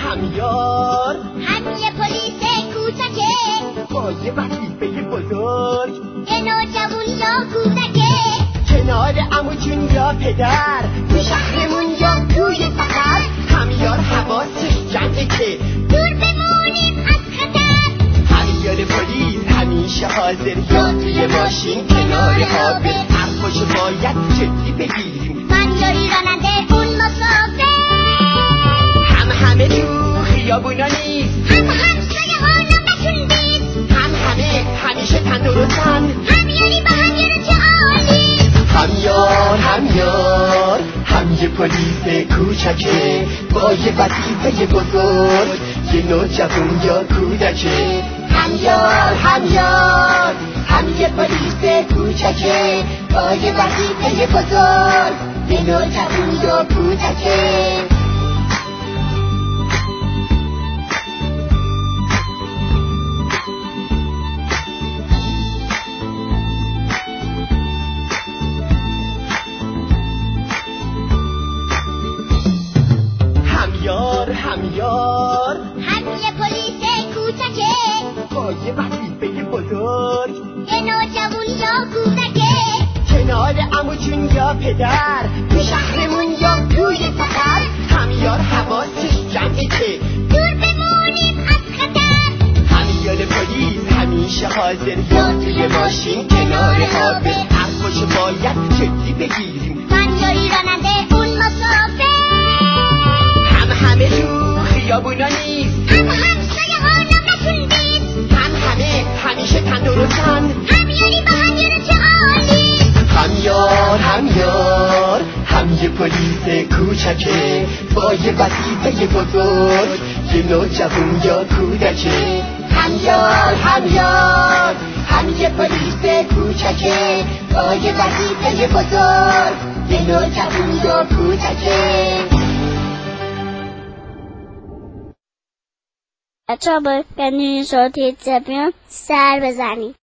همیار هم یه پلیس کوچکه با یه وظیفه بزرگ، یه نوجوون یا کودکه کنار عمو جون یا پدر، تو شهرمون یا توی سفر. همیار حواسش جمعه که دور بمونیم از خطر. همیار پلیس همیشه حاضر، یا توی ماشین کنار آبه، حرفاشو باید جدی بگیریم. من یاری راننده اون مسافر، همه تو خیابونا نیست، همسایه ها نامشون بیست، همه همیشه تندرستن. همیاری با همیار چه عالی. همیار هم یه پلیس کوچکه با یه وظیفه بزرگ، یه نوجوون یا کودکه. همیار هم یه پلیس کوچکه با یه وظیفه بزرگ، یه نوجوون یا کودکه. همیار هم یه پلیس کوچکه با یه وظیفه بزرگ، یه نوجوون یا کودکه کنار عمو جون یا پدر، تو شهرمون یا توی سفر. همیار حواسش جمعه که دور بمونیم از خطر. همیار پلیس همیشه حاضر، یا توی ماشین کنار آبه، حرفاشو باید جدی بگیریم. من یاری راننده اون مسافر، همه تو خیابونا نیست، همسایه ها نامشون بیست، همه همیشه تندرستن. همیاری با همیار چه عالی. همیار هم یه پلیس کوچکه با یه وظیفه بزرگ، یه نوجوون یا کودکه. همیار هم یه پلیس کوچکه با یه وظیفه بزرگ، یه نوجوون یا کودکه. بچه ها باید کنید صوتی زبیان سر بزنید.